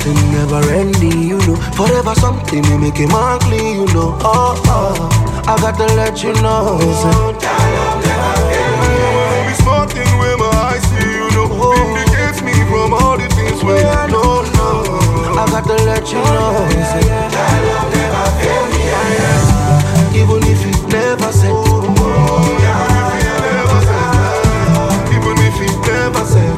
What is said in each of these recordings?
something never ending, you know. Forever something we make him ugly, you know. Oh, oh, I got to let you know. Every small thing where my eyes see, you know, vindicates me from all the things where I know. I got to let you know. Even if you never said. Even if you never said.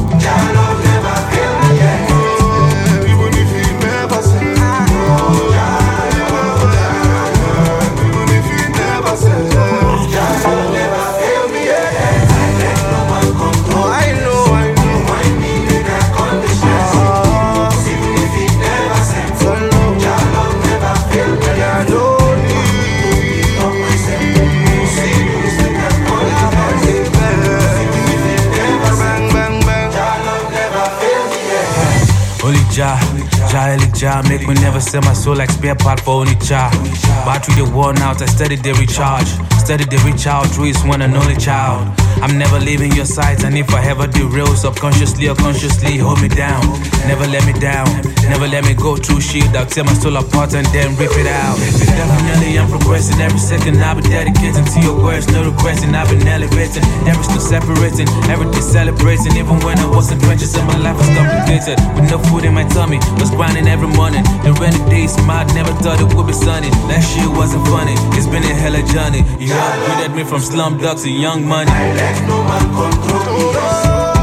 Jah, make me never sell my soul like spare part for only Jah. Battery the worn out, I steady the recharge. Steady the reach out, true is one and only child. I'm never leaving your sides, and if I ever derail, subconsciously or consciously, hold me down. Never let me down, never let me go through shit. I'll tear my soul apart and then rip it out. Definitely I'm progressing, every second I've been dedicating to your words, no regretting. I've been elevating, there is no separating, every day celebrating. Even when I was in trenches and my life was complicated, with no food in my tummy, was grinding every morning. The rainy days, mad, never thought it would be sunny. That shit wasn't funny, it's been a hella journey. You upgraded me from slum dog to young money. I let no man control me.